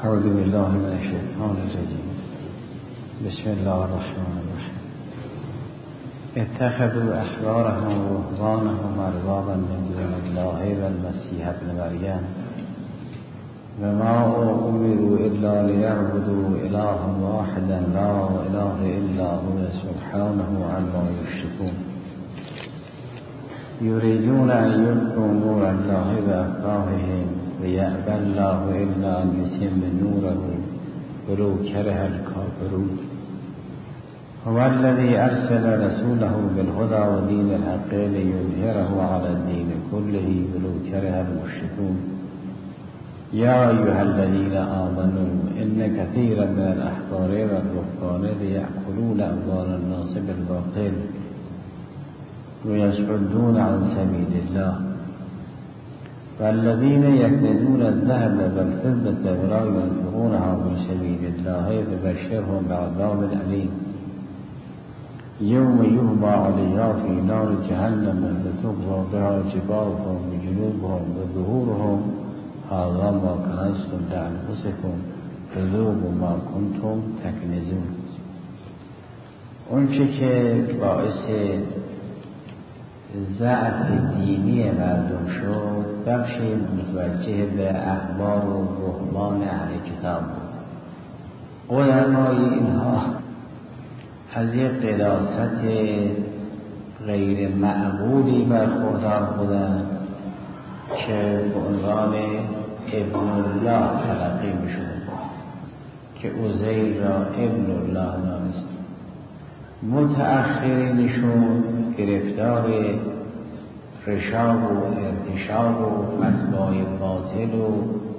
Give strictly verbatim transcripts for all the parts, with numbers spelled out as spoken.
اعوذ بالله من الشیطان الرجیم. بسم الله الرحمن الرحیم. اتخذوا احبارهم و رهبانهم اربابا من دون الله و المسیح ابن مریم و ما امروا الا لیعبدوا الها واحدا لا اله الا هو سبحانه عما یشركون. یریدون ان یطفئوا نور الله بافواههم و یأبی الله الا ان یتم نوره ولو کره الکافرون. هو الذی ارسل رسوله بالهدى ودین الحق لیظهره علی الدین كله ولو کره المشركون. یا ایها الذین آمنوا ان کثیرا من الاحبار والرهبان لیأکلون اموال الناس بالباطل ويصدون عن سبيل الله والذين يكنزون الذهب والفضة ولا ينفقونها في سبيل الله فبشرهم بعذاب أليم يوم يهمى عليها في نار جهنم فتقضى بها جباههم وجنوبهم وظهورهم هذا ما كنزتم لأنفسكم فذوقوا ما كنتم تكنزون. اون چه که باعث ضعف دینی مردم شد بخشی متوجه به احبار و رهبان اهل کتاب بود. علمای اینها از یک قداست غیر معقولی برخوردار بودند که به عنوان ابن الله تلقی می شد که عزیر را ابن الله دانست. متأخرینشون گرفتار رشاب و ارتشاب و فتوای باطل و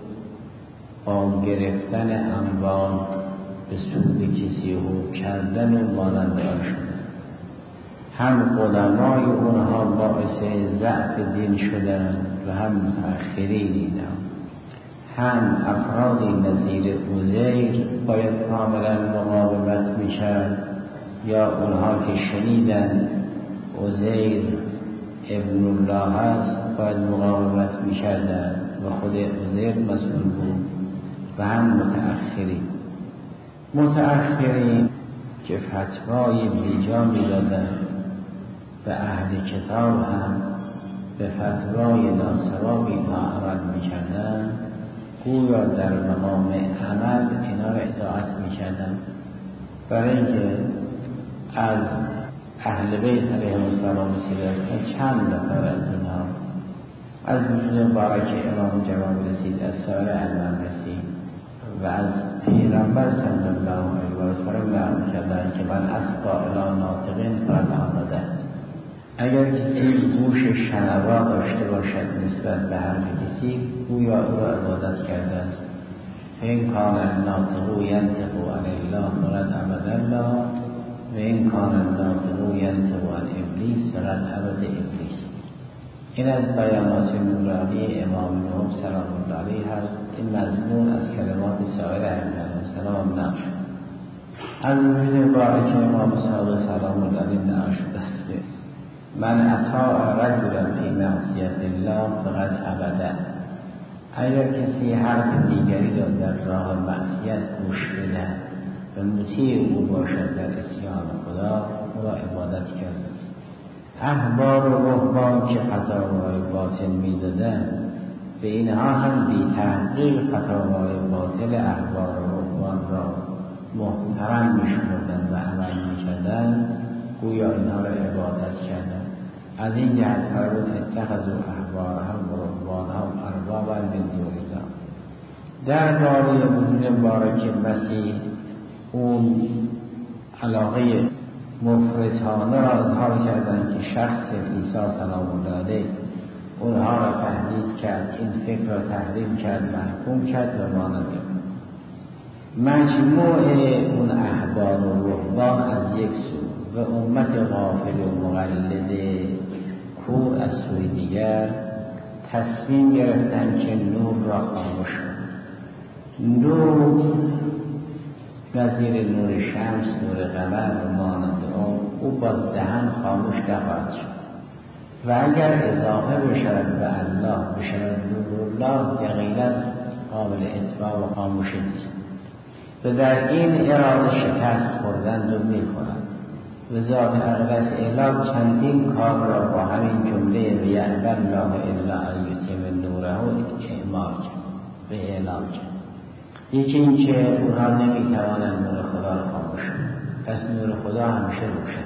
با گرفتن اموال به سود کسی و کردن و مانند آن شد. هم قدمای اونها باعث ضعف دین شدن و هم متأخرین اینا. هم افرادی نظیر عزیر باید کاملا مقاومت میشد یا اونها که شنیدن عزیر ابن الله هست باید مقاومت می‌کردند و خود عزیر مسئول بود. و هم متأخرین متأخرین که فتوای بیجا می‌دادند و اهل کتاب هم به فتوای ناصوابی عمل می‌کردند، گویا در مقام عمل اینا را اطاعت می‌کردند، برای اینکه از اهل بیت علیهم السلام رسیدن چند نفر از اینها از وجود مبارک امام جواد رسید، از سایر ائمه رسید و از پیغمبر صلی الله علیه و سلم نقل کردن که من اسقا الی ناطقین فقد آمده. اگر کسی گوش شنوا داشته باشد نسبت به حرف کسی گویا او را عبادت کرده است. این کان الناطق ینطق عن الله فقد عبد الله و این کان الناطق ینطق عن ابلیس فقد عبد ابلیس. این از بیانات نورانی امام نوح سلام الله علیه هست. این مضمون از کلمات سایر ائمه سلام نقل شد. از وجود مبارک امام صادق سلام الله علیه نقل شده است که من اطاع رجلا فی معصیت الله فقد عبده. اگر کسی حرف دیگری را در راه معصیت گوش بده و مطیع او باشد در اسیان خدا او را عبادت کرده است. احبار و رهبان که فتاوای باطل می‌دادند به اینها هم بی تحقیق فتاوای باطل احبار و رهبان را محترم می‌شمردند و عمل می‌کردند، گویا اینها را عبادت کردند. از این جهت فرمود اتخذوا احبارهم و رهبانهم اربابا من دون الله. درباره وجود مبارک مسیح اون علاقه مفرطانه را اظهار کردند که شخص عیسی سلام الله علیه اونها را تهدید کرد، این فکر را تحریم کرد، محکوم کرد و مانند مجموع اون احبار و رهبان از یک سو و امت غافل و مقلد کور از سوی دیگر تصمیم گرفتند که نور را خاموش کنند. نور نظیر نور شمس، نور قمر و مانند اون او با دهن خاموش نخواهد شد و اگر اضافه بشود به الله بشود نور الله یقینا قابل اطفاء و خاموشی نیست. و در این اراده شکست خوردند و میخورند. و ذات اقدس اله چندین کار را با همین جمله و یأبی الله الا ان یتم نوره اعمال کرد و اعلام کرد. یکی این که اونها نمیتوانند نور خدا را خاموش کنند، پس نور خدا همیشه روشن.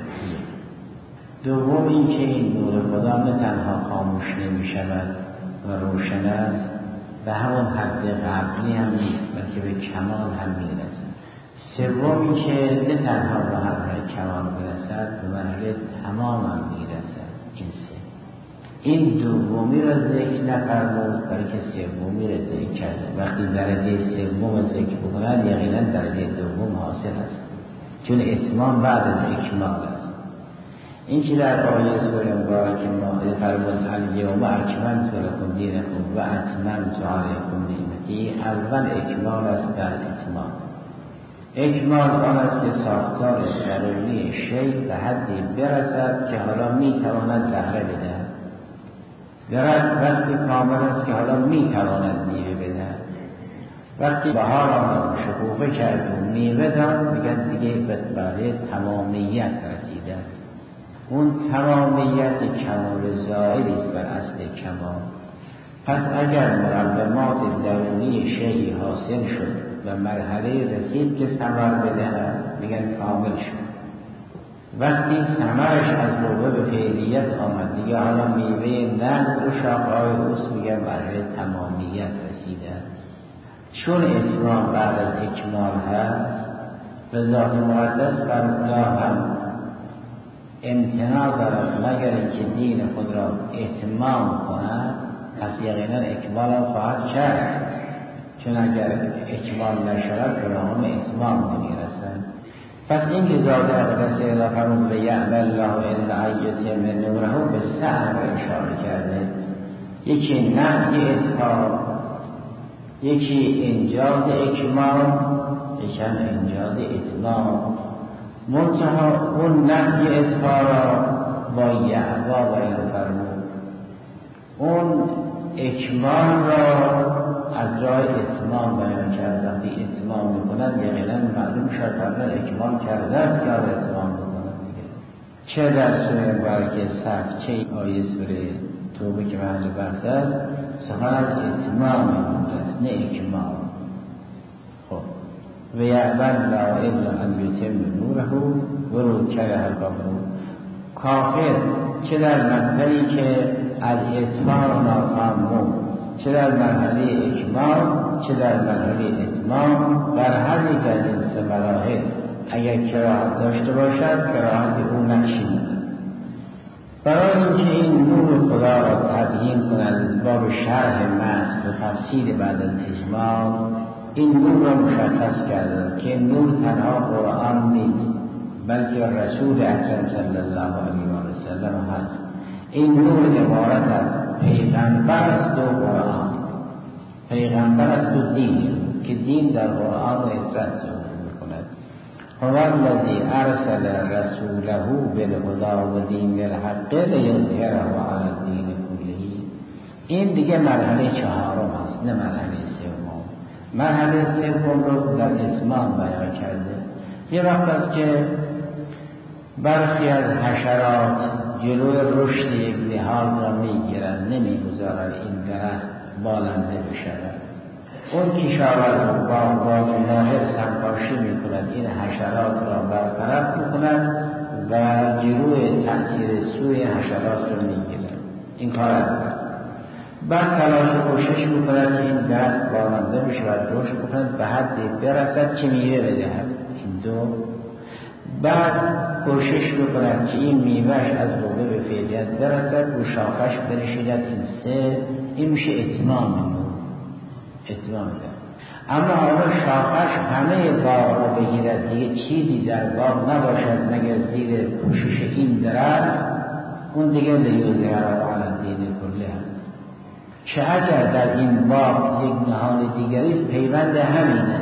دوم این که این نور خدا نه تنها خاموش نمی شود و روشن است و همون حد قبلی هم نیست بلکه به کمال هم می رسد. سوم این که نه تنها به مرحله کمال برسد به مرحله تمام هم می رسد. این سه این دومی را ذکر نفرمود بلکه سومی را ذکر کرد. وقتی درجه سوم ذکر بکنند یقینا درجه دوم حاصل است، چون اتمام بعد از اکمال است. این که در آیه سوره مبارکه ما فرمود الیوم اکملت لکم دینکم و اتممت علیکم نعمتی، اول اکمال است بعد اتمام. اکمال آن است که ساختار درونی شیء به حدی برسد که حالا میتواند زهره بدهد. درخت وقتی کامل است که حالا میتواند میوه بدهد. وقتی بهار آمد شکوفه کرد و میوه داد میگن دیگه به برای تمامیت رسیده است. اون تمامیت کمال زائری است بر اصل کمال. پس اگر مقدمات درونی شیء حاصل شد و مرحله رسید که ثمر بدهد میگن کامل شد. وقتی ثمرش از موقع به فعلیت آمد دیگه حالا میوه نقد و شاخه‌های اوست میگن مرحله تمامیت رسیده است. چون اتمام بعد از اکمال هست و ذات مقدس بر الله هم امتناع دارد مگر اینکه دین خود را اتمام کند، پس یقینا اکمال هم خواهد کرد. چون اگر اکمال نشود به راه اتمام نمیرسد. پس این که ذات اقدس اله فرمود و یأبی الله الا ان یتم نوره به سه امر اشاره کرده. یکی نفی اطفاء، یکی انجاز اکمال، یکی هم انجاز اتمام. منتها اون نفی اطفاء را با یأبی بیان فرمود، اون اکمال را از راه اتمام بیان کرد. وقتی اتمام میکنند یقینا معلوم شد فردا اکمال کرده است که اتمام میکنند دیگه. چه در سوره مبارکه صف چه آیه سوره توبه که محل بحث است سخن از اتمام میموده است نه اکمال. خب و یأبی الله الا ان یتم نوره ولو کره الکافرون. کافر چه در مقطعی که از اتمام ناکام بود، چه در مرحله اکمال چه در مرحله اتمام، در هر یک از این سه مراحل اگر کراهت داشته باشد کراهت او نقشی می‌کند. برای اینکه این نور خدا را تبیین کند باب شرح معنی و تفسیر بعد از اجمال این نور را مشخص کرده که نور تنها قرآن نیست بلکه رسول اکرم صلی الله علیه و سلم هست. این نور عبارت است پیغمبر است و قرآن. پیغمبر است و دین که دین در قرآن و اطلاع ظهور میکند. هو الذی ارسل رسوله بالهدی و دین الحق لیظهره علی الدین کله. این دیگه مرحله چهارم است نه مرحله سوم. مرحله سوم رو در اتمام بیان کرده. یه وقت است که برخی از حشرات جلوی رشد یک نهال را میگیرند نمیگذارند این درخت بالنده بشود. اون کشاورز و باغبان ماهر سمپاشی میکند این حشرات را برطرف میکند و جلوی تأثیر سوی حشرات را میگیرند. این کار است. بعد تلاش کوشش میکند که این درخت بالنده بشود رشد بکند به حدی برسد که میوه بدهد. این دو. بعد کوشش بکند که این میوهش از موقع به فعلیت برسد و شاخش برشیدد. این سه. این میشه اتمام نور. اتمام نور. اما حالا شاخش همه باغ را بگیرد دیگه چیزی در باغ نباشد مگر زیر پوشش این درخت، اون دیگه لیظهره علی الدین کله هست. که اگر در این باغ یک نهال دیگری است پیوند همینه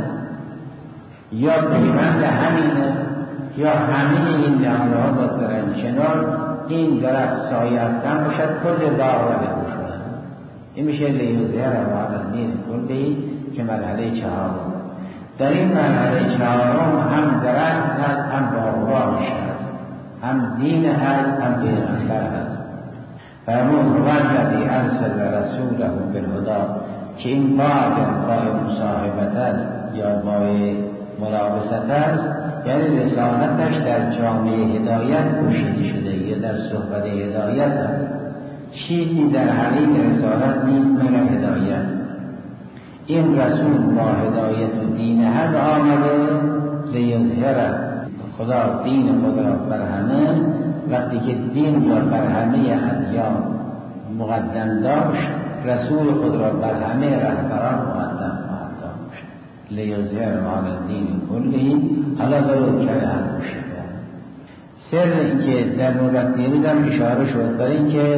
یا پیوند همینه یا همین این نهالها با درن چنان این درخت سایه افتن باشد کل باغ را بپوشاند. این میشه لیظهره علی الدین کله که مرحله چهارم. در این مرحله چهارم هم درخت هست، هم باغبانش هست، هم دین هست، هم پیغمبر هست. فرمود هو الذی ارسل رسوله بالهدی، که این باغ بای مصاحبت است یا بای ملابست است، یعنی رسالتش در جامعه هدایت پوشیده شده یا در صحبت هدایت است. چیزی در حقیق رسالت نیست مگر هدایت. این رسول با هدایت و دین حق آمده لیظهر، خدا دین خود را بر همه، وقتی که دین را بر همه ادیان مقدم داشت، رسول خود را بر همه رهبران مقدم خواهد داشت. لیظهر علی الدین کله حالا ولو کره المشرکون. سر اینکه در نوبت دیروز هم اشاره شد برای اینکه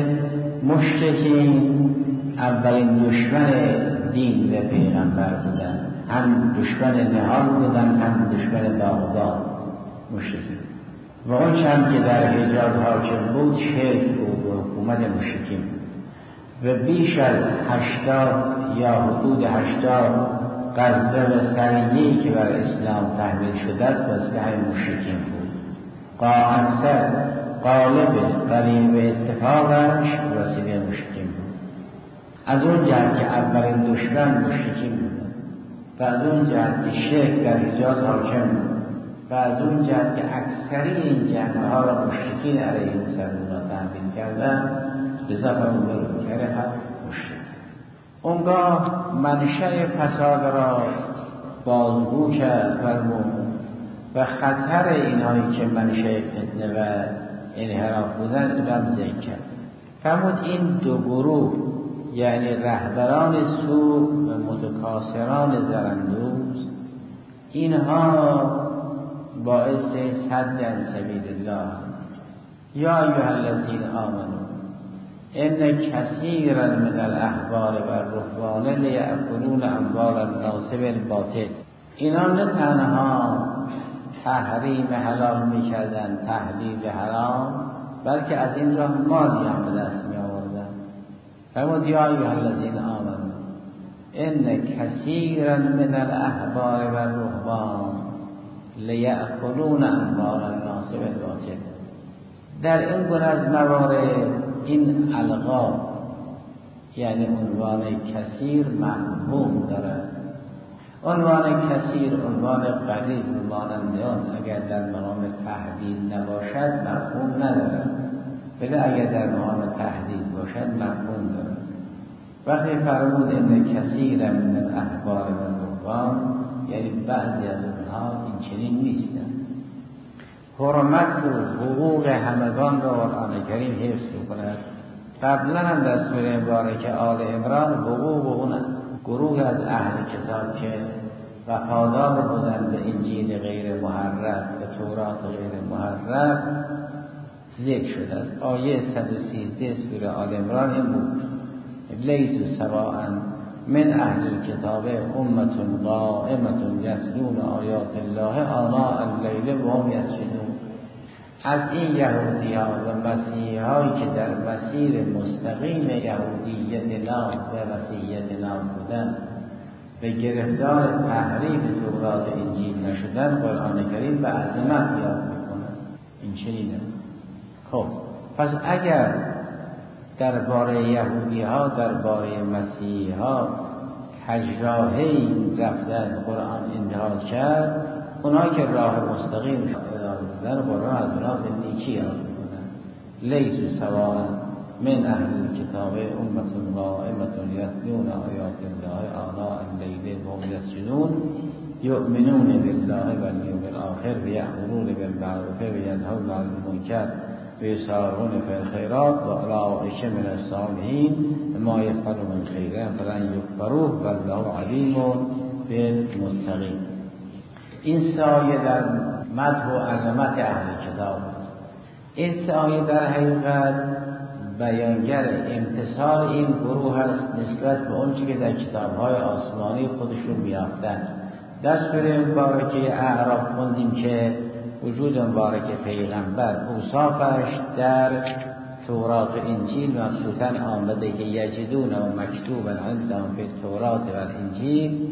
مشرکین اولین دشمن دین و پیغمبر بودن، هم دشمن نهال بودن، هم دشمن باغبان مشرکین. و اون چند که در حجاز حاکم بود شرک بود و حکومت مشرکین و بیش از هشتاد یا حدود هشتاد غزوه و سریه‌ای که بر اسلام تحمیل شده است واسه همین مشرکین بود. قا اکثر غالب قریب اتفاقش وسیله مشرکین بود. از اون جهت که اولین دشمن مشرکین بودن و از اون جهت که شرک در حجاز حاکم بود و از اون جهت که اکثری این جنبه ها را مشرکین علیه مسلمان تحمیل کردن، لذا فرمود ولو کره مشرک. اونگاه منشأ فساد را بازگو کرد فرمود و خطر اینایی که منشأ فتنه و انحراف بودن را ذکر کرد. فرمود این دو گروه یعنی رهبران سوء و متکاسران زرندوز، اینها باعث صد عن سبیل الله. یا ایها الذین آمنوا ان کثیرا من الاحبار و الرهبان لیأکلون اموال الناس بالباطل. اینا نه تنها تحریم حلال میکردن، تحلیل حرام، بلکه از این راه مالی هم به دست می آوردن. فرمود یا ایها الذین آمنوا ان کثیرا من الاحبار و الرهبان لیأکلون اموال الناس بالباطل. در این گونه از موارد این القاب یعنی عنوان کثیر مفهوم دارد. عنوان کثیر عنوان قلیل مانند آن اگر در مقام تحدید نباشد مفهوم ندارد، ولی اگر در مقام تحدید باشد مفهوم دارد. وقتی فرمود ان کثیر من الاحبار و الرهبان یعنی بعضی از اونها این چنین نیستند. حرمت و حقوق همگان را قرآن کریم حفظ می‌کند. قبلا هم در سوره مبارکه آل عمران حقوق اون گروه از اهل کتاب که وفادار بودند به انجیل غیر محرف، به تورات غیر محرف ذکر شده است. آیه صد و سیزده سوره آل عمران این بود: لیسوا سواء من اهل الكتاب امة قائمة یتلون آیات الله آناء الليل و هم یسجدون. از این یهودی ها و مسیحی هایی که در مسیر مستقیم یهودیت نام و مسیحیت نام بودن به گرفتار تحریف تورات انجیل نشدن، قرآن کریم به عظمت یاد میکنه. این چنینه. خب پس اگر درباره یهودی ها درباره مسیحی ها کجراهی رفتن قرآن انتهاز کرد، اونا که راه مستقیم ادامه دادن قرآن از اونا به نیکی یاد میکنن. لیسوا سواء من اهل الكتاب امة قائمة یتلون آیات الله آناء الليل و هم یسجدون یؤمنون بالله والیوم الاخر و یأمرون بالمعروف و ینهون عن المنکر و یسارعون فی الخیرات و اولئک من الصالحین ما یفعلوا من خیر فلن یکفروه والله علیم بالمتقین. این سه آیه در مدح و عظمت اهل کتاب است. این سه آیه در حقیقت بیانگر امتثال این گروه است نسبت به اون چیزی که در کتاب‌های آسمانی خودشون می‌یافتند. در سوره مبارکه اعراف خوندیم که وجود مبارک پیغمبر اوصافش در تورات و انجیل مخصوصاً آمده که یجدون و مکتوبا عندهم فی التورات و الانجیل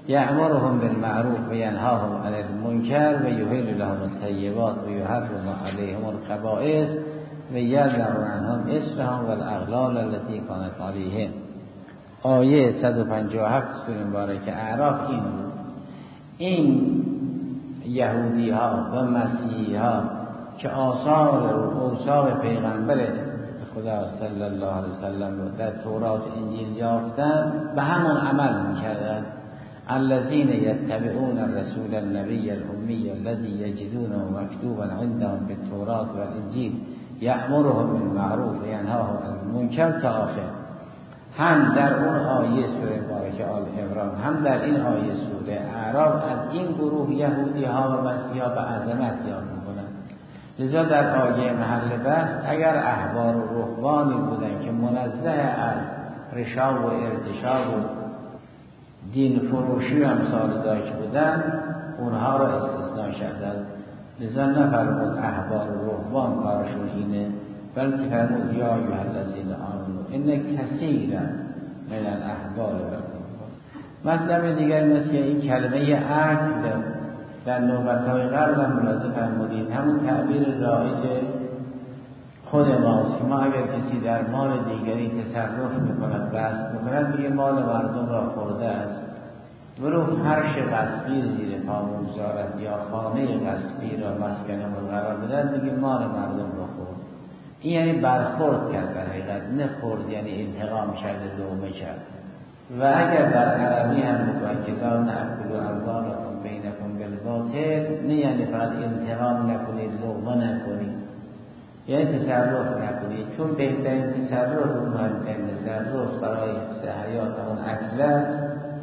یأمرهم بالمعروف و ینهاهم عن المنکر و یحل لهم الطیبات و یحرم علیهم الخبائث و یضع عنهم اصرهم و الاغلال التي کانت علیهم. آیه صد و پنجاه و هفت سوره مبارکه اعراف این بود. این یهودی ها و مسیحی ها که آثار و اوصاف پیغمبر خدا صلی الله علیه وسلم رو در تورات انجیل یافتن به همون عمل میکردن. الذين يتبعون الرسول النبي الأمي الذي يجدونه مكتوبا عندهم بالتوراة والإنجيل يأمرهم بالمعروف وينهاهم عن المنکر تا آخر. هم در اون آیه سوره مبارکه آل عمران هم در این آیه سوره اعراف از این گروه یهودی ها و مسیحی ها به عظمت یاد میکنند. لذا در آیه محل بحث اگر احبار و رهبانی بودن که منزه از رشا و ارتشا و دین فروشی و امثال ذالک بودن، اونها را استثناء شده است. لذا نفرمود احبار و رهبان کارشون اینه، بلکه فرمود یا ایها الذین آمنوا ان کثیرا من الاحبار و الرهبان. مطلب دیگر مثل این کلمه عدل در نوبت‌های قبل هم ملاحظه فرمودید، همون تعبیر رایج خود ماست. ما اگر کسی در مال دیگری تصرف میکند، غصب میکند، میگه مال مردم را خورده است. ولو فرش غصبی زیر پا بگذارد یا خانه غصبی را مسکن قرار بدهد، میگه مال مردم را خورد. این یعنی برخورد کرد در حقیقت، نه خورد یعنی انتقام کرد، لقمه کرد. و اگر در عربی هم بگوید که لا نأکل اموالکم بینکم بالباطل، نه یعنی فقط انتقام نکنید، لقمه نکنید، یعنی تصرف نکنید، چون بهترین تصرف و مهمترین تصرف برای حفظ حیات اون اصل است.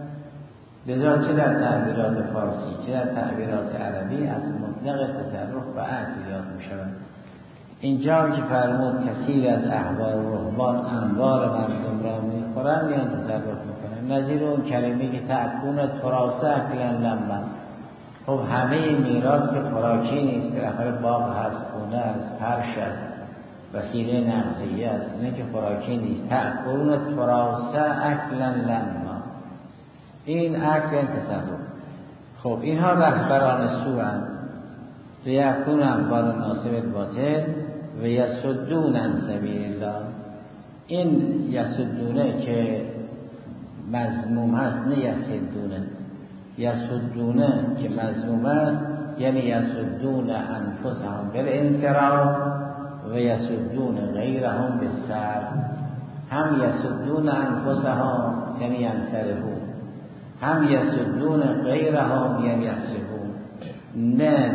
لذا چه در تعبیرات فارسی چه در تعبیرات عربی از مطلق تصرف و اصل یاد می شود. اینجا که فرمود کثیر از احبار و رهبان انبار مردم را می خورند یا تصرف می کنند، نظیر اون کلمه که تأکون تراث اکلا لما. خب همه میراث که خوراکی نیست، بالاخره باغ هست، خونه است، فرش است، وسیله نقلیه است، اینه که خوراکی نیست. تأکون تراث اکلا لما، این اکل تصرف. خب اینها رهبران سو اند. لیکون انبار الناس بالباطل و یصدون عن سبیل الله. این یصدونه که مذموم هست، نه یصدونه. یصدونه که مذموم است یعنی یصدون انفسهم بالانصراف و یصدون غیرهم بالسر. هم یصدون انفسهم یعنی ینصرفون، هم یصدون غیرهم یعنی یصرفون. نه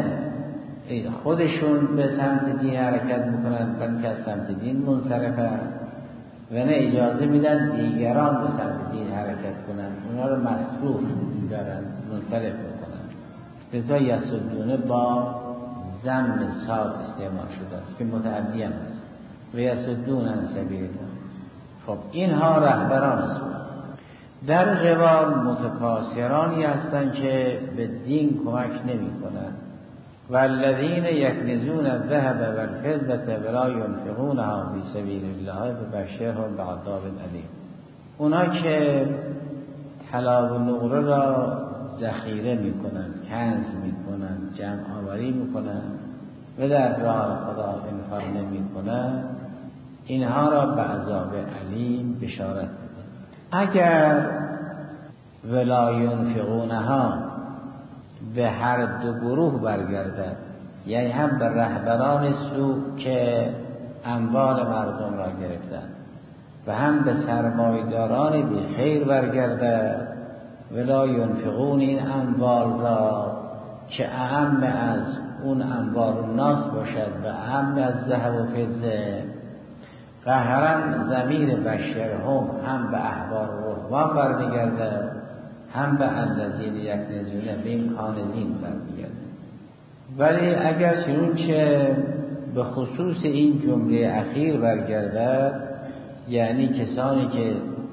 خودشون به سمت دین حرکت میکنن بلکه از سمت دین منصرفن، و نه اجازه میدن دیگران به سمت دین حرکت کنن، اونا رو مصروف دارن، منصرف میکنن. لذا یصدونه با ضم صاد استعمال شده است که متعدی هم است. و یصدون عن سبیل الله. خب اینها رهبران است. در قبال متکاسرانی هستند که به دین کمک نمی کنند. والذین یکنزون الذهب والفضة ولا ينفقونها فی سبیل الله فبشرهم بعذاب الیم. اونا که طلا و نقره را ذخیره میکنن، کنز میکنن، جمع آوری میکنن و در راه خدا انفاق نمیکنن، اینها را به عذاب علیم بشارت بده. اگر ولا ينفقونها به هر دو گروه برگردد، یعنی هم به رهبران سوء که اموال مردم را گرفتند و هم به سرمایه‌داران بی خیر برگردد، ولا ينفقون این اموال را که اهم از اون اموال الناس باشد و اهم از ذهب و فضه. قهرا ضمیر بشرهم هم به احبار و رهبان برمیگردد، هم به الذین یکنزون به این کانزین برمیگردد. ولی اگر چنانچه به خصوص این جمله اخیر برگردد، یعنی کسانی که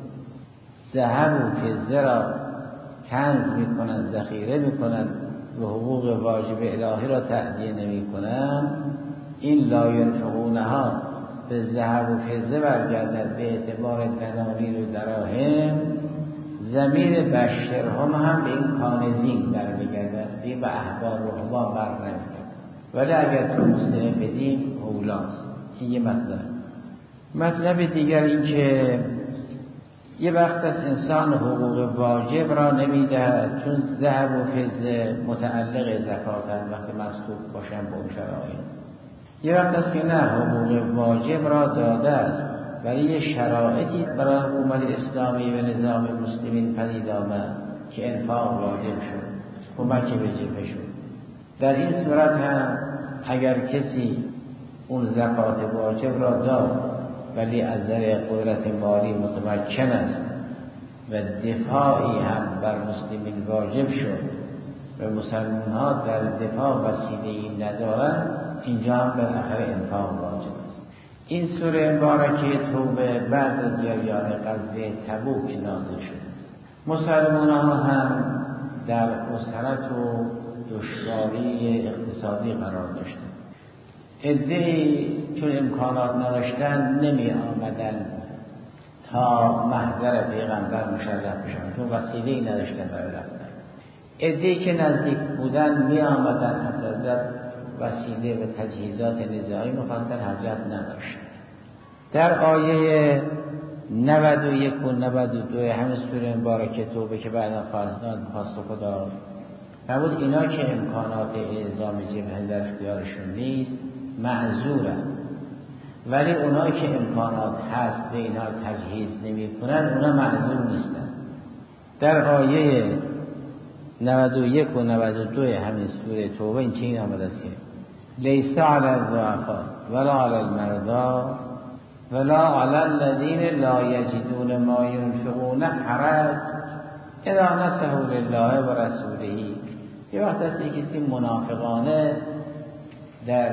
ذهب و فضه را کنز میکنند، ذخیره میکنند و حقوق واجب الهی را تأدیه نمیکنند، این لا ينفقونها به ذهب و فضه برگردد به اعتبار دنانیر و دراهم. ضمیر بشرهم هم به این کانزین برمیگردد، دیگه به احبار رهبان بر نمیگرد. ولی اگر توسعه بدیم اولاست. این یه مطلب. مطلب دیگر این که یه وقت از انسان حقوق واجب را نمیدهد، چون ذهب و فضه متعلق زکاتن وقتی مسکوب باشن به اون شرایط. یه وقت است که نه، حقوق واجب را داده است ولی یه شرایطی برای حکومت اسلامی و نظام مسلمین پدید آمد که انفاق واجب شد، کمک به جبهه شد. در این صورت هم اگر کسی اون زکات واجب را داد ولی از نظر قدرت مالی متمکن است و دفاعی هم بر مسلمین واجب شد و مسلمان ها در دفاع وسیله‌ای ندارند، اینجا هم بالاخره انفاق واجب است. این سوره مبارکه توبه بعد از جریان غزوه تبوک نازل شده است. مسلمان ها هم در اسرت و دشواری اقتصادی قرار داشتند. عده‌ای چون امکانات نداشتن نمی آمدن تا محضر پیغمبر مشرف بشن، چون وسیله‌ای نداشتن برای رفتن. عده‌ای که نزدیک بودن می آمدن، حضرت وسیله و تجهیزات نظامی مفصل حضرت نداشت. در آیه نود و یک و نود و دو همین سوره مبارکه توبه که بعدا خواست خدا فرمود اینا که امکانات اعزام جبهه در اختیارشون نیست معذورن، ولی اونایی که امکانات هست به اینا تجهیز نمی کنن اونا معذور نیستن. در آیه نود و یک و نود و دو همین سوره توبه این چنین آمده است که لیس علی الضعفاء ولا علی المرضى ولا علی الذین لا یجدون ما ينفقون حرج اذا نصحوا لله و رسوله. یه وقت است کسی منافقانه در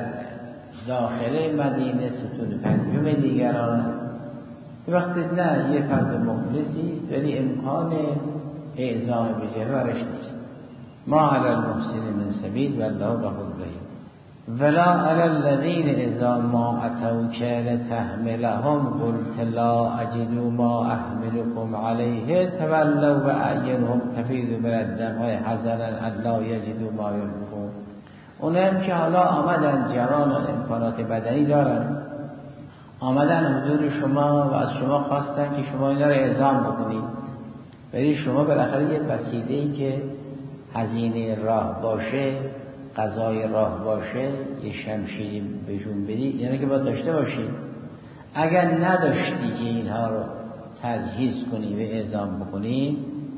داخل مدینه ستون پنجم دیگران، یه وقت نه، یه فرد مخلصی است ولی امکان اعزام به جبهه برش نیست. ما علی المحسن من سبیل والله غفور رحیم. ولا علی الذین اذا ما اتوک لتحملهم قلت لا اجد ما احملكم علیه تولوا و اعینهم تفیض من الدمع حزنا ان لا یجدوا ما ينفقون. اونم که حالا آمدن جوانان امکانات بدنی دارن، آمدن حضور شما و از شما خواستن که شما اینا رو اعزام بکنید، ولی شما بالاخره یه وسیله‌ای که هزینه راه باشه، غذای راه باشه، یه شمشیری بهشون بدید، یعنی که باید داشته باشید. اگر نداشتی که اینها رو تجهیز کنی و اعزام بکنی،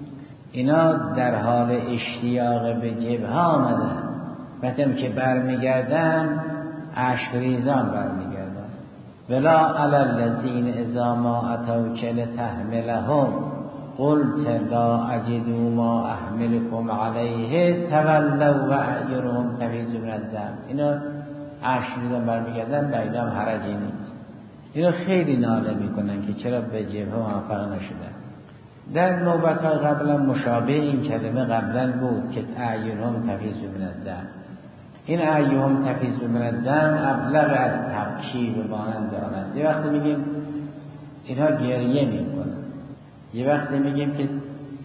اینا در حال اشتیاق به جبهه آمدن، وقتی که برمیگردن اشک ریزان برمیگردن. ولا علی الذین اذا ما اتوک لتحملهم قلت لا اجد ما احملكم علیه تولوا و اعینهم تفیض من الدم. اینا اشک ریزان برمیگردن، به اینا هم حرجی نیست. اینا خیلی ناله میکنن که چرا به جبهه موفق نشدن. در نوبت‌های قبلا مشابه این کلمه قبلا بود که اعینهم تفیض من الدم. این اعینهم تفیض من الدم ابلغ از تبکیر به مانند آن است. یه وقتی میگیم اینها گریه میکنن، یه وقتی میگیم که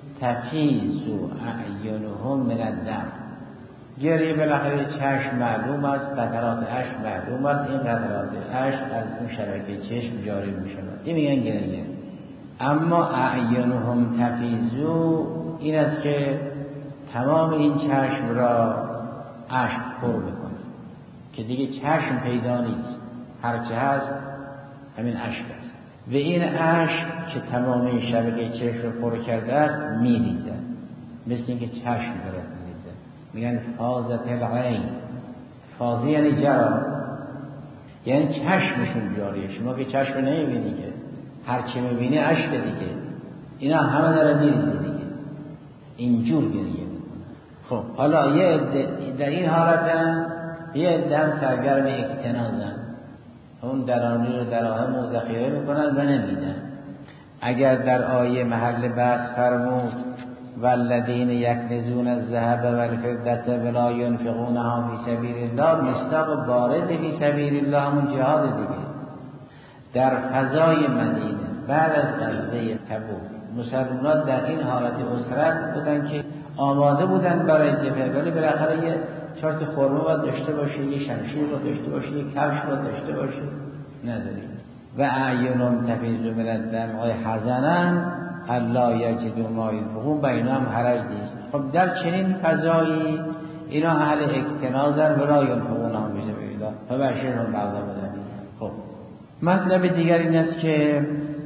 تفیض اعینهم من الدم. گریه بالاخره چشم معلوم است، قطرات اشک معلوم است، این قطرات اشک از اون شبکه چشم جاری میشود، این میگن گریه. اما اعینهم تفیضو این است که تمام این چشم را اشک پر میکنه که دیگه چشم پیدا نیست، هرچه هست همین اشک است و این اشک که تمام این شبکه چشم رو پر کرده است میریزه، مثل اینکه چشم داره میریزه. میگن فاضت العین. فاضی یعنی جرا، یعنی چشمشون جاریه. شما که چشم رو نمیبینی که هرچی میبینی اشک دیگه، اینا همه داره میریزه دیگه، اینجور گریه. خب حالا یه در این حالت هم یه دم سرگرم اکتنازن، اون درانی رو دراهم و ذخیره میکنن و نمیدن. اگر در آیه محل بحث فرمود والذین یکنزون الذهب والفضة ولا ينفقونها فی سبیل الله، مصداق بارد فی سبیل الله همون جهاد دیگه. در فضای مدینه بعد از غزوه تبوک مسلمانان در این حالت اسرت بودن که آماده بودن برای جبهه، ولی بالاخره یه چهار تا خرما باید داشته باشه، یه شمشیر باید داشته باشه، یه کفش باید داشته باشه، نداریم. و اعینم تفیض من الدمع حزنا الا یجدوا ما ينفقون، بینا هم حرج نیست. خب در چنین فضایی اینا اهل اکتنازن ولا ينفقون هم بشه بیلا فبشرهم بعضا بدن. خب مطلب دیگر این است که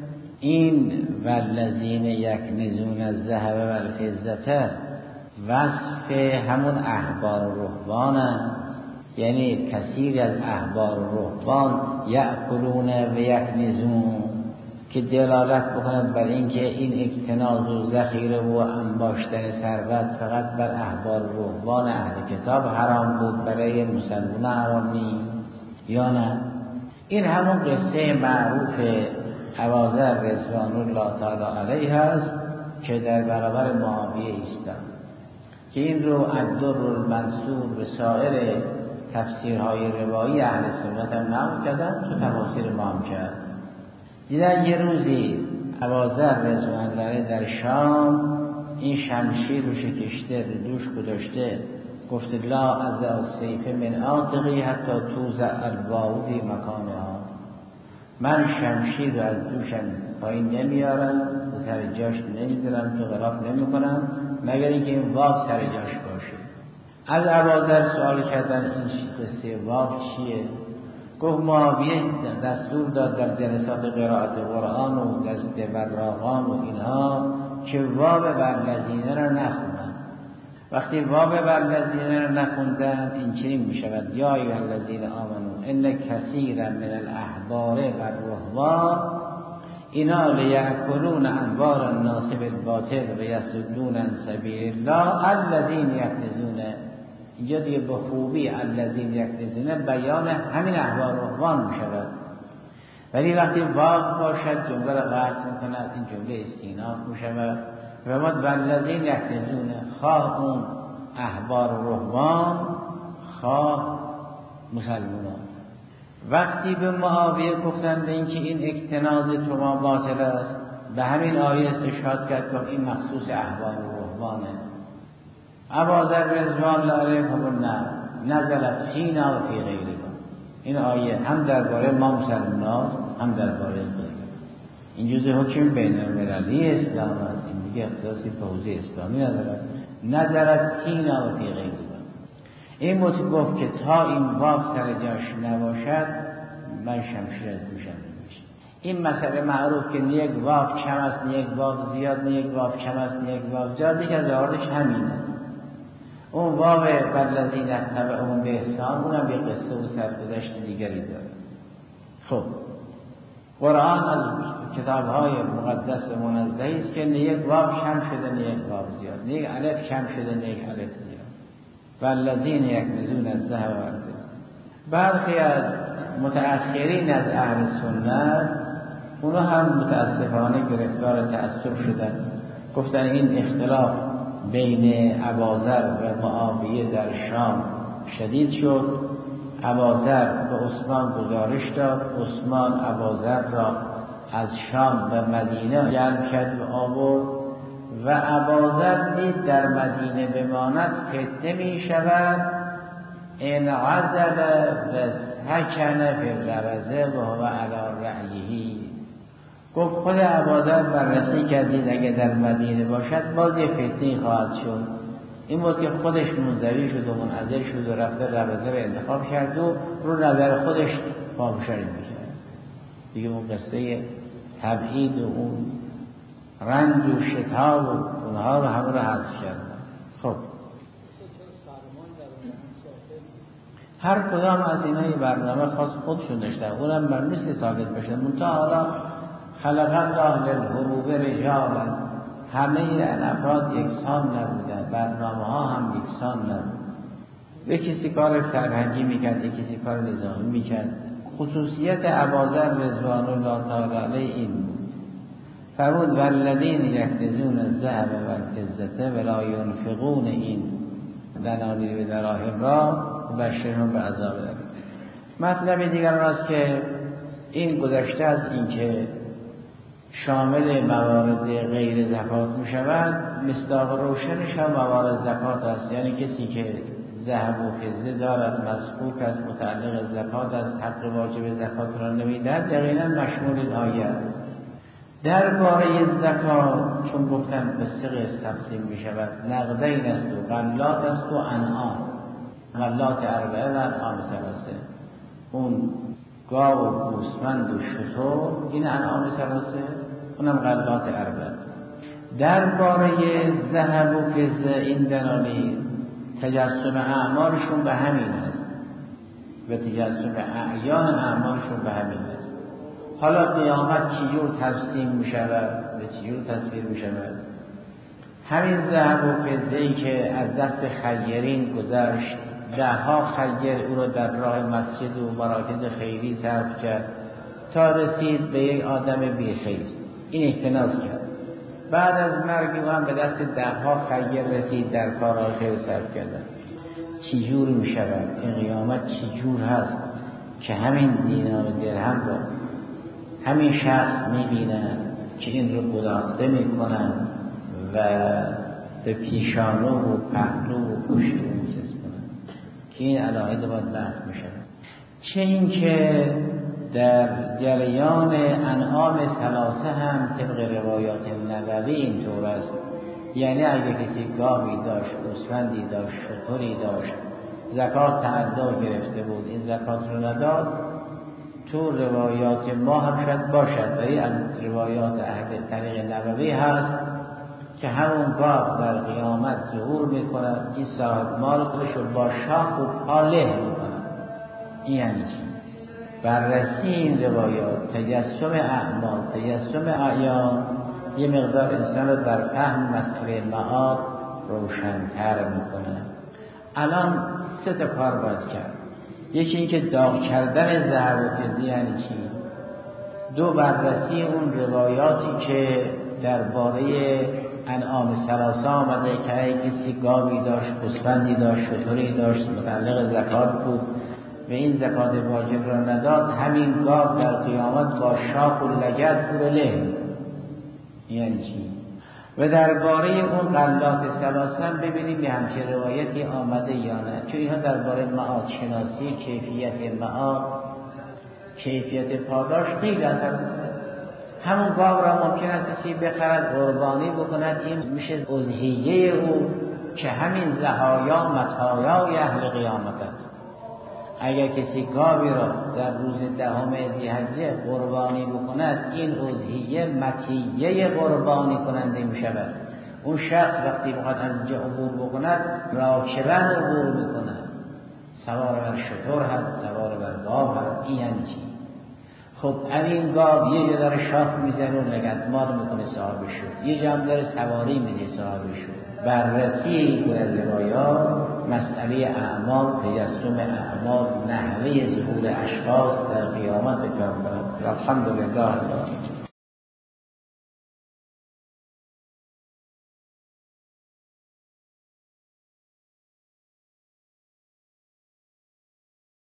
این والذین یکنزون الذهب والفضة وصف همون احبار و رهبان، یعنی کثیر از احبار و رهبان یأکلون و یکنزون، که دلالت بکند بر اینکه این اکتناز و ذخیره و انباشتن ثروت فقط بر احبار و رهبان اهل کتاب حرام بود، برای مسلمان حرام نیست یا نه؟ این همون قصه معروف ابوذر رضوان الله تعالی علیه است که در برابر معاویه ایستاد، که این رو الدر المنصور به سایر تفسیرهای روایی اهل سنت هم نقل کردن، تو تفاسیر ما هم کرد. دیدن یه روزی ابوذر رضوان الله در شام این شمشیر رو شکشته، رو دوش گذاشته، گفته لا از السیف من عاتقی حتی توزع الواو فی مکانها، من شمشیر رو از دوشم پایین نمیارم، به سر جاش نمیذارم، تو غلاف نمیکنم مگر اینکه این واو سر جاش باشه. از ابوذر سوال کردن این قصه واو چیه؟ گفت معاویه دستور داد در جلسات قرائت قرآن و دست براغان و اینها که واو والذین را نخونن. وقتی واو والذین را نخوندن این چنین میشود یا ایها الذین آمنو ان کثیرا من الاحبار والرهبان اینا لیأکلون اموال الناس بالباطل و یصدون عن سبیل الله الذین یکنزون. اینجا دیگه به خوبی الذین یکنزون بیان همین احبار و رهبان میشود، ولی وقتی واو باشد جمله را قطع میکند، این جمله استیناف میشود و ما والذین یکنزون خواه اون احبار و رهبان خواه مسلمانان. وقتی به معاویه گفتند اینکه این اکتناز تو ما باطل است، به همین آیه استشهاد کرد که این مخصوص احبار و رهبانه. ابوذر رضوان الله علیه فرمود نه نزلت فینا و فی غیرنا، این آیه هم درباره ما مسلمانان هم درباره غیر. این جزء حکم بین المللی اسلام است، این دیگه اختصاصی به حوزه اسلامی ندارد. نزلت فینا و فی غیرنا، این مطلب گفت که تا این واو سر جاش نباشد من شمشیر از دوشم نمیشه. این مسئله معروف که نه یک واو کم است نه یک واو زیاد، نه یک واو کم است نه یک واو زیاد، یک از آردش همینه. اون واو والذین اتبعوهم باحسان اونم یه قصه و سرگذشت دیگری داره. خب قرآن از کتاب‌های مقدس و منزهی است که نه یک واو کم شده نه یک واو زیاد، نه یک الف کم شده نه یک الف زیاد. والذین یکنزون الذهب والفضة. برخی از متأخرین از اهل سنت اونا هم متاسفانه گرفتار تعصب شدن، گفتن این اختلاف بین ابوذر و معاویه در شام شدید شد. ابوذر به عثمان گزارش داد، عثمان ابوذر را از شام به مدینه جلب کرد و آورد و ابوذر دید در مدینه بماند فتنه می شود، انعزل و سکن فی الروضه و هو علی رأیه. گفت خود ابوذر بررسی کردید اگه در مدینه باشد باز یه فتنه خواهد شد. این بود که خودش منزوی شد و منعزل شد و رفته روضه رو انتخاب کرد و رو نظر خودش پابشاری میکرد. دیگه اون قصه تبعید و اون رنج و شتاب و اونها رو همه رو حذف کردن. خب هر کدام از اینا یه برنامه خاص خودشون داشتن، اونم بر نیست ثابت بشه. منتها حالا خلق الله للحروب رجالا، همه این افراد یکسان نبودن، برنامه ها هم یکسان نبود. به کسی کار فرهنگی میکرد، یک کسی کار نظامی میکرد. خصوصیت ابوذر رضوان الله تعالی علیه این بود. فرمود والذین یکنزون الذهب والفضة ولا ينفقون این دنانیر و دراهم را بشرهم بعذاب الیم. مطلب دیگر است که این گذشته از این که شامل موارد غیر زکات می شود، مصداق روشنش هم موارد زکات است. یعنی کسی که ذهب و فضه دارد، مسبوک است، متعلق زکات است، حق واجب زکات را نمیدهد، یقینا مشمول این آیه است. درباره زکات چون گفتم به سه قسم تقسیم می شود، نقدین است و غلات است و انعام. غلات اربعه و انعام ثلاثه، اون گاو و گوسفند و شتر، این انعام ثلاثه، اونم غلات اربعه. درباره ذهب و فضه این دلالی تجسم اعمالشون به همین است و تجسم اعیان اعمالشون به همین است. حالا قیامت چجور ترسیم می شود و چجور تصویر می شود؟ همین ذهب و فضه‌ای که از دست خیرین گذشت، ده ها خیر او را در راه مسجد و مراکز خیری صرف کرد تا رسید به یک آدم بی خیر، این احتناز کرد. بعد از مرگ او هم به دست ده ها خیر رسید در کارهای خیر صرف کردن. چجور می شود؟ این قیامت چجور هست که همین دینار درهم را همین شخص می بیند که این رو گداخته می کنند و به پیشانو و پهلو و پشت می چسبونند که این علاهده باید بحث می شود. چه این که در جریان انعام ثلاثه هم طبق روایات نبوی اینطور است. یعنی اگه کسی گاوی داشت، گوسفندی داشت، شتری داشت، زکات تعدا گرفته بود، این زکات رو نداد، تو روایات ما هم شاید باشد، ولی از روایات اهل طریق نبوی هست که همون گاو در قیامت ظهور میکند، این صاحب مال خودش رو با شاخ و پاله میکند. این یعنی چی؟ بررسی این روایات، تجسم اعمال، تجسم اعیان، یه مقدار انسان رو در فهم مسئله معاد روشن‌تر میکنه. الان سه تا کار باید کرد. یکی این که داغ کردن ذهب و فضه یعنی چی؟ دو، بررسی اون روایاتی که درباره انعام ثلاثه آمده که اگه کسی گاوی داشت، گوسفندی داشت، شتری داشت، متعلق زکات بود و این زکات واجب را نداد، همین گاو در قیامت با شاخ و لگد او را له. یعنی چی؟ و درباره اون غلات ثلاثه هم ببینیم یه همچه روایتی آمده یا نه، چون اینها درباره معاد شناسی، کیفیت معاد، کیفیت پاداش خیلی اثر می‌کنه. همون گاو را ممکن است کسی بخرد، قربانی بکند، این میشه اضحیه او که همین زهایا مطایای اهل قیامت است. اگر کسی گاوی را در روز دهم ذی‌حجه قربانی بکند، این اضحیه مطیه قربانی کننده می شود. اون شخص وقتی بخواد از اینجا عبور بکند، راکباً عبور می کند، سوار بر شتر هست، سوار بر گاو هست. این یعنی چی؟ خب این گاو یه جا داره شاخ میزنه و لگدمال میکنه صاحبشو، یه جا هم داره سواری میده صاحبشو. بررسی در روایات مسئله اعمال، تجسم اعمال، نحوه ظهور اشخاص در قیامت بکار کنند. الحمدلله.